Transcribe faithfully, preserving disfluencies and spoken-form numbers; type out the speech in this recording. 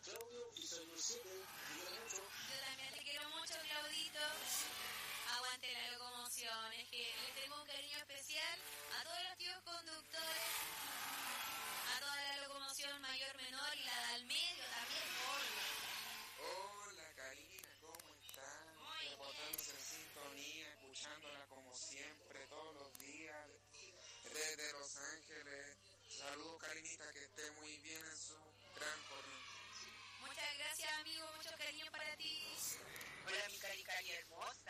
Claudio y soy el siete. Mucho. Yo también te quiero mucho, Claudito. Aguante la locomoción. Es que le tenemos un cariño especial a todos los tíos conductores, a toda la locomoción mayor, menor y la del medio también. Hola, Karina, ¿cómo están? Reportándose en sintonía, escuchándola como siempre, todos los días, desde Los Ángeles. Saludos, Karinita, que esté muy bien en su gran jornada. Muchas gracias, amigo, mucho cariño para ti. Hola, mi Cari Cari hermosa.